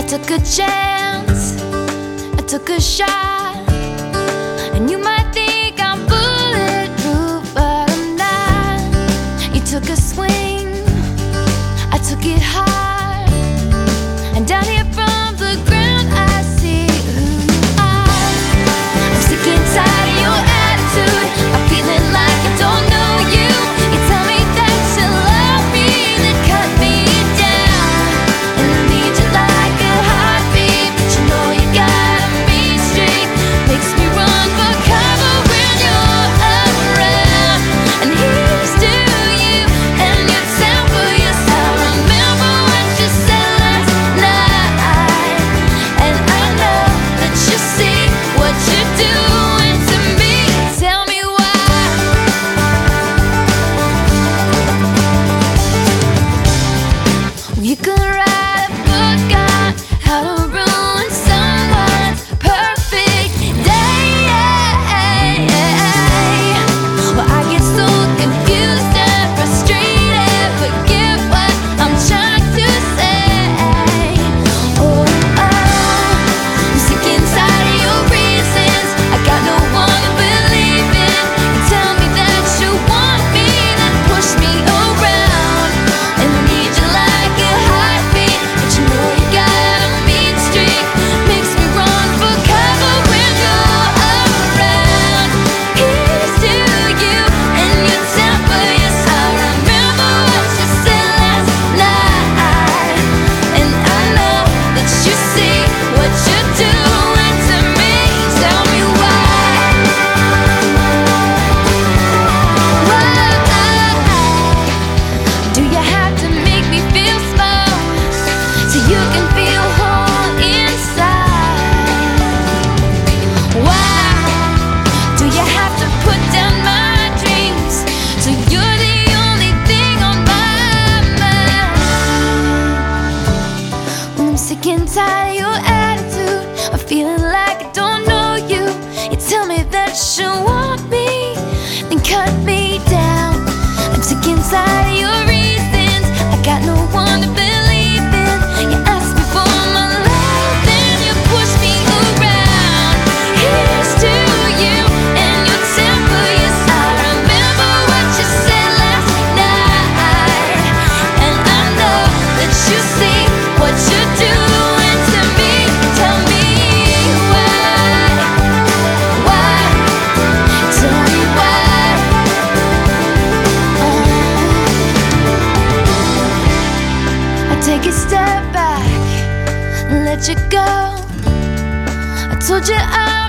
took a chance, I took a shot, and you might think I'm bulletproof, but I'm not. You took a swing, I took it hard, and down here from the ground I see who you are. I'm sick and tired of your attitude, I'm feeling like I don't know you. You tell me that you love me, then cut me down, and I need you like a heartbeat, but you know you got a mean streak. Makes me run for cover when you're around. And here's to you and your temper. Yes, I remember what you said last night, and I know that you see what you're doing to me. Tell me why. You could write a book on how to ruin someone's perfect day. Well, I get so confused and frustrated. Forget what I'm trying to say. Oh, I'm sick and tired of your reasons. I got no one to believe in. You tell me that you want me, then push me around, and I need you like a heartbeat, but you know you got a mean streak. Makes me run for cover when you're around. Here's to you and your temper. Yes, I remember what you said last night, and I know that you see what you're doing to me. Tell me why. Do you have to make me feel small so you can feel whole inside? Why do you have to put down my dreams so you're the only thing on my mind? Well, I'm sick and tired of your attitude, I'm feeling like I don't know you. You tell me that you want me, then cut me down. I'm sick and tired of your reasons, I got no one to believe in. You ask me for my love, then you push me around. Here's to you and your temper. Yes, I remember what you said last night, and I know that you see what you're doing to me. Tell me why. Tell me why. I take a step back and let you go. I told you I